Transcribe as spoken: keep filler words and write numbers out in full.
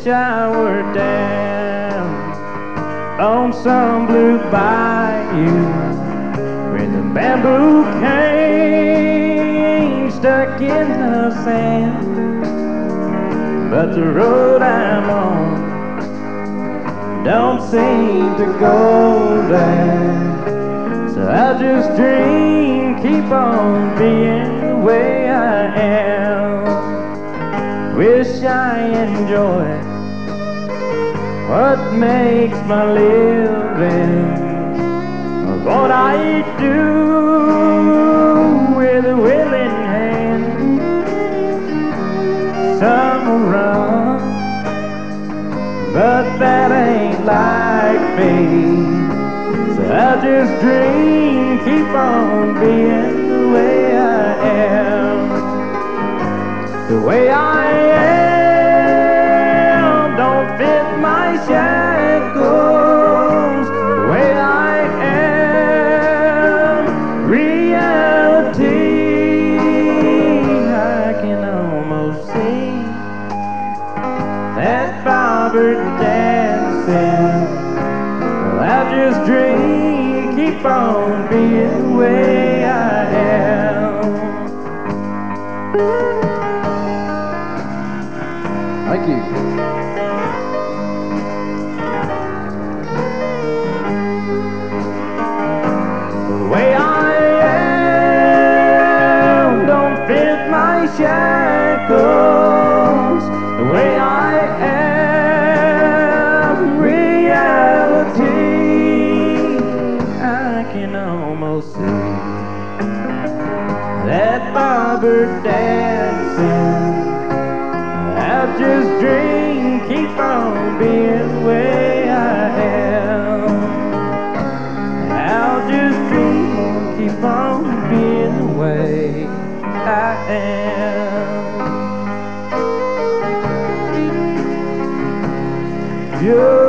wish I were down on some blue bayou with a bamboo cane stuck in the sand. But the road I'm on don't seem to go there, so I'll just dream, keep on being the way I am. Wish I enjoy what makes my living, what I do with a willing hand. Some will run, but that ain't like me, so I'll just dream, keep on being the way I am. The way I am don't fit my shackles. The way I am, reality. I can almost see that bobber dancing. Well, I'll just dream, keep on being the way I am. Thank you. The way I am don't fit my shackles. The way I am, reality. I can almost see that bobber dancing. I'll just dream, keep on being the way I am. I'll just dream, keep on being the way I am. You're